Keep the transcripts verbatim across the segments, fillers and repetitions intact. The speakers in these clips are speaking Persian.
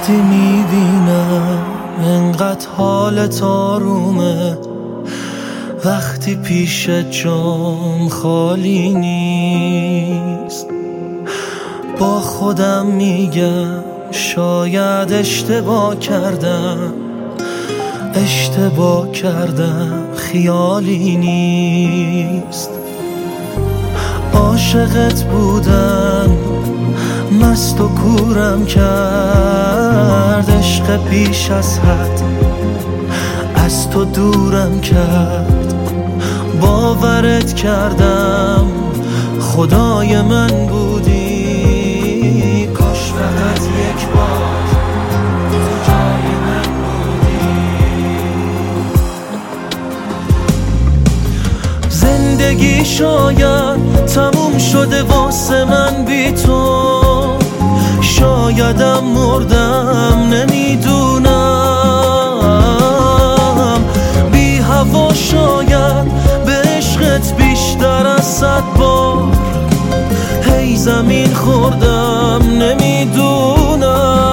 وقتی میبینم انقدر حالت آرومه، وقتی پیش جام خالی نیست، با خودم میگم شاید اشتباه کردم، اشتباه کردم خیالی نیست. عاشقت بودم مست و کورم کرد، عشق بیش از حد از تو دورم کرد. باورت کردم خدای من بودی، کاش فقط یک بار تو جای من بودی. زندگی شاید تموم شده واسه من بی تو، شایدم مردم نمیدونم. بی هوا شاید به عشقت بیشتر از صد بار هی زمین خوردم نمیدونم.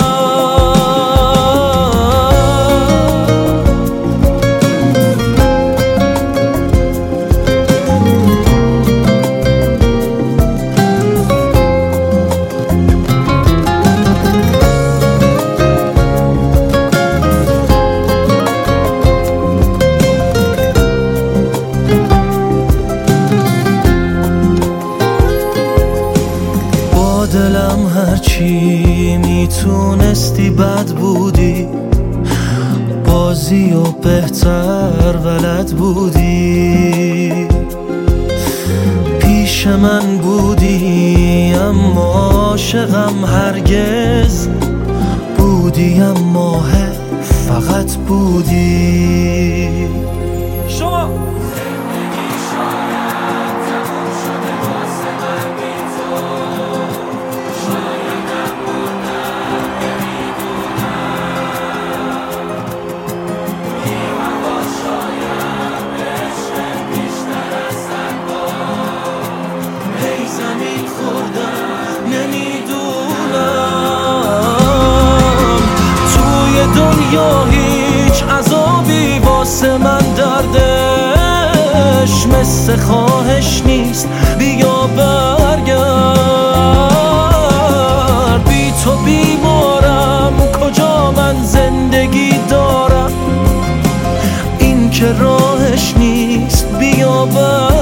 دلم هرچی میتونستی بد بودی، بازی و بهتر بلد بودی. پیش من بودی اما عاشقم هرگز بودی، اما فقط بودی. شما زمین خوردم نمیدونم. توی دنیا هیچ عذابی واسه من دردش مثل خواهش نیست. بیا برگرد، بی تو بیمارم، کجا من زندگی دارم؟ این که راهش نیست. بیا برگرد.